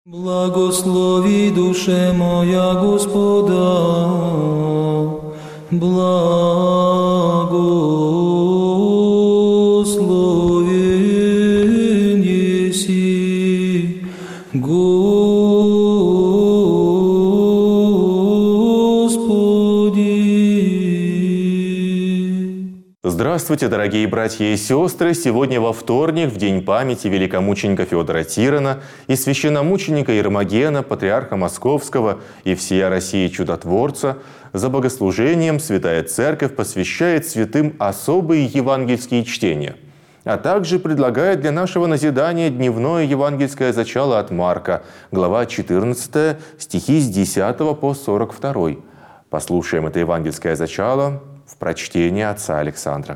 Благослови, душе моя, Господа, благословен еси, Господи. Здравствуйте, дорогие братья и сестры! Сегодня во вторник, в день памяти великомученика Феодора Тирона и священномученика Ермогена, патриарха Московского и всея России чудотворца, за богослужением Святая Церковь посвящает святым особые евангельские чтения, а также предлагает для нашего назидания дневное евангельское зачало от Марка, глава 14, стихи с 10 по 42. Послушаем это евангельское зачало в прочтении отца Александра.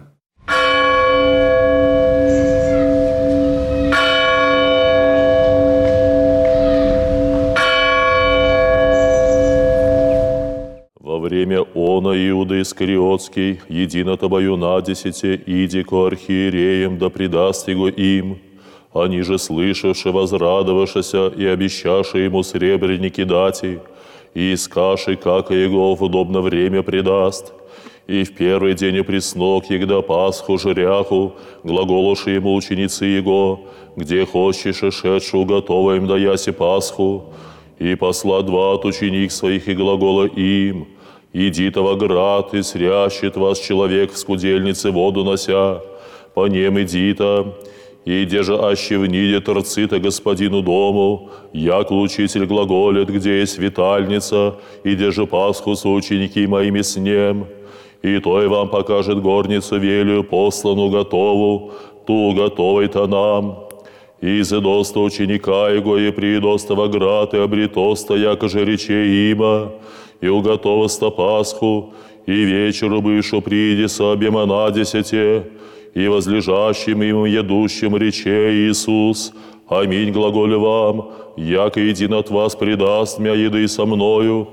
Во время она Иуда Искариотский, едино тобою надесяте, иди ко архиереям, да предаст его им. Они же, слышавши, возрадовавшися и обещавши ему сребреники дати, и искаши, как его в удобно время предаст. И в первый день преснок, егда Пасху жряху, глаголоши ему ученицы его, где хочешь и шедшу, готова им даяси Пасху. И посла два от ученик своих и глагола им: идите во град, и срящет вас человек в скудельнице воду нося, по нем идите, и где же аще вниде торцит господину дому, як учитель глаголет, где есть витальница, и где же Пасху соученики моими с ним. И той вам покажет горницу велию, послану готову, ту готовой-то нам. И изыдоста ученика его, и приидоста во град, и обретоста, якоже рече има, и уготовоста Пасху, и вечеру бышу прииди со обема надесяте, и возлежащим им едущим рече Иисус: аминь глаголю вам, яко един от вас предаст мя еды со мною.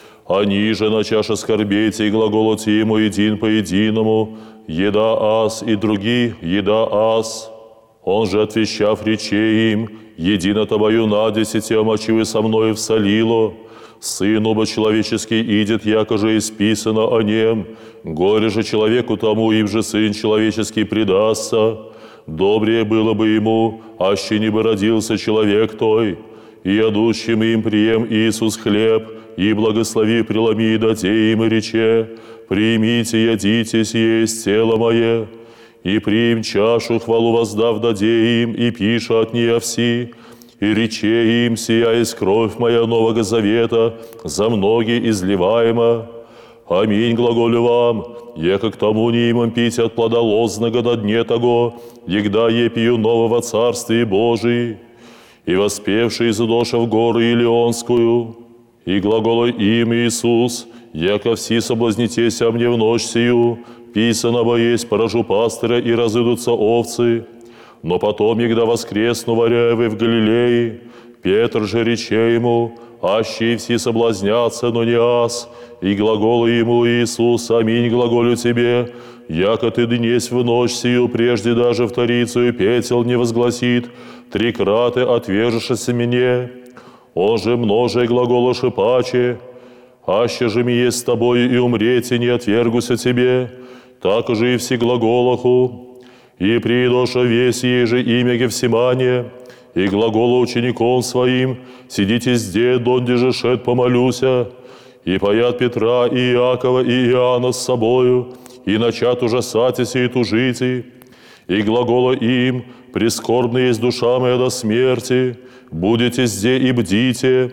Они же, начаша скорбете и глаголоти ему един по единому, еда ас, и други еда ас. Он же, отвещав рече им: едино тобою надесяте, омочивы со мною в солило. Сын оба человеческий идет, якоже исписано о нем. Горе же человеку тому, им же Сын человеческий предастся. Добрее было бы ему, аще не бы родился человек той. И ядущим им прием Иисус хлеб, и благослови, преломи, и даде им, и рече: примите, ядите, сие есть тело мое. И приим чашу, хвалу воздав, даде им, и пиша от нее все. И рече им: сия есть кровь моя нового завета, за многие изливаема. Аминь глаголю вам, яко к тому не имам пить от плода лозного на дне того, егда я пью нового Царствия Божий. И воспевший задоша в гору Илионскую, и глаголой им Иисус: яко все соблазнитеся мне в ночь сию, писано бо есть, поражу пастыря, и разыдутся овцы. Но потом, егда воскресну, варяя вы в Галилее, Петр же рече ему: аще и все соблазнятся, но не аз. И глаголы ему Иисус: аминь глаголю тебе, яко ты днесь в ночь сию, прежде даже вторицу и петел не возгласит, 3 краты отвержешься мне. Он же множе глаголоши паче: аще же ми есть с тобою, и умреть, и не отвергуся тебе, так же и все глаголоху. И приидоша весь ей же имя Гефсимания, и глагола учеником своим: сидите здесь, донде же шед помолюся. И поят Петра, и Иакова, и Иоанна с собою, и начат ужасатися и тужите. И глагола им: прискорбна есть душа моя до смерти, будете здесь и бдите.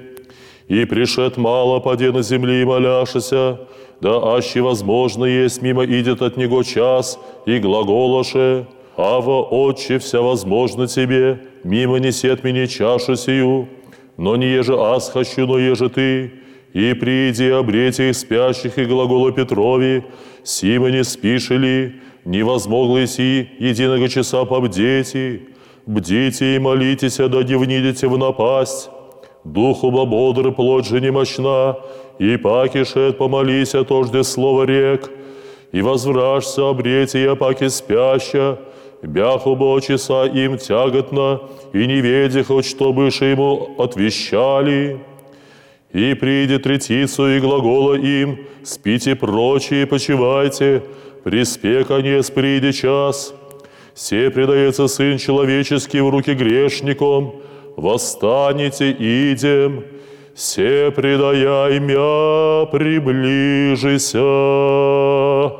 И пришед мало поде на земли и моляшися, да аще возможно есть, мимо идет от него час, и глаголоше: ава, Отче, вся возможно тебе, мимо несет меня чашу сию, но не еже аз хочу, но еже ты. И приди, обрети их спящих, и глагола Петрови: Симоне, спишь ли? Невозмогло си единого часа побдети. Бдите и молитесь, да не внидите в напасть. Духу бодр, плоть же немощна, и паки шед помолися, тожде слово рек. И возвращся обрети, я паки спяща, бяху бо часа им тяготно, и не веди хоть, что быше ему отвещали. И придет третицу и глагола им, спите прочие, почивайте, приспе конец приди час. Се предается Сын Человеческий в руки грешникам, восстанете, идем, се предая имя приближися.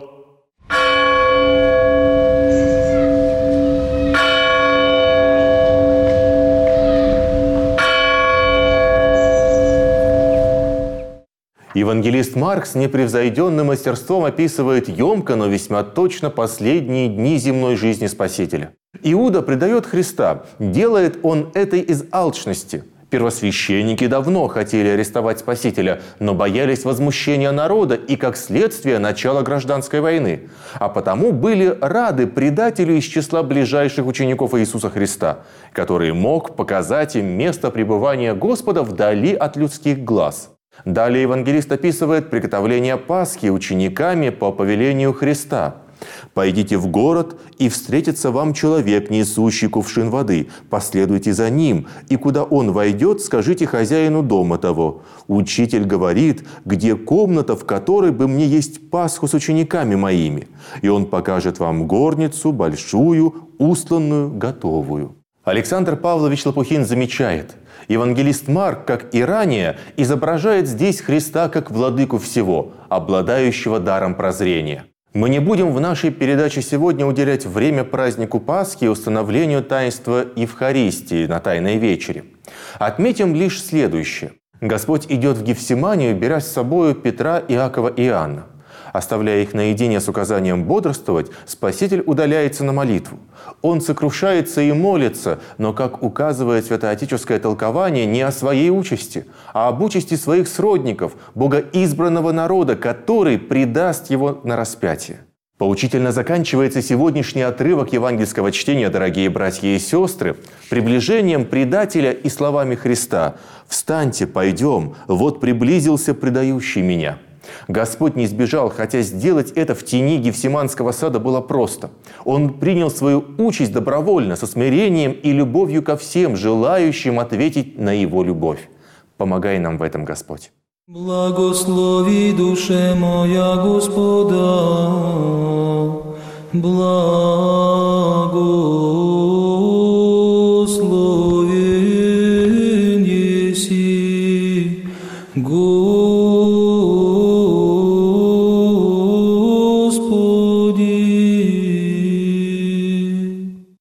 Евангелист Марк с непревзойденным мастерством описывает емко, но весьма точно последние дни земной жизни Спасителя. Иуда предает Христа. Делает он это из алчности. Первосвященники давно хотели арестовать Спасителя, но боялись возмущения народа и, как следствие, начала гражданской войны. А потому были рады предателю из числа ближайших учеников Иисуса Христа, который мог показать им место пребывания Господа вдали от людских глаз. Далее евангелист описывает приготовление Пасхи учениками по повелению Христа. «Пойдите в город, и встретится вам человек, несущий кувшин воды. Последуйте за ним, и куда он войдет, скажите хозяину дома того. Учитель говорит, где комната, в которой бы мне есть Пасху с учениками моими. И он покажет вам горницу, большую, устланную, готовую». Александр Павлович Лопухин замечает: евангелист Марк, как и ранее, изображает здесь Христа как владыку всего, обладающего даром прозрения. Мы не будем в нашей передаче сегодня уделять время празднику Пасхи и установлению таинства Евхаристии на Тайной вечере. Отметим лишь следующее. Господь идет в Гефсиманию, беря с собою Петра, Иакова и Иоанна. Оставляя их наедине с указанием бодрствовать, Спаситель удаляется на молитву. Он сокрушается и молится, но, как указывает святоотеческое толкование, не о своей участи, а об участи своих сродников, богоизбранного народа, который предаст его на распятие. Поучительно заканчивается сегодняшний отрывок евангельского чтения, дорогие братья и сестры, приближением предателя и словами Христа: «Встаньте, пойдем, вот приблизился предающий меня». Господь не сбежал, хотя сделать это в тени Гефсиманского сада было просто. Он принял свою участь добровольно, со смирением и любовью ко всем, желающим ответить на Его любовь. Помогай нам в этом, Господь. Благослови душе моя Господа, благо.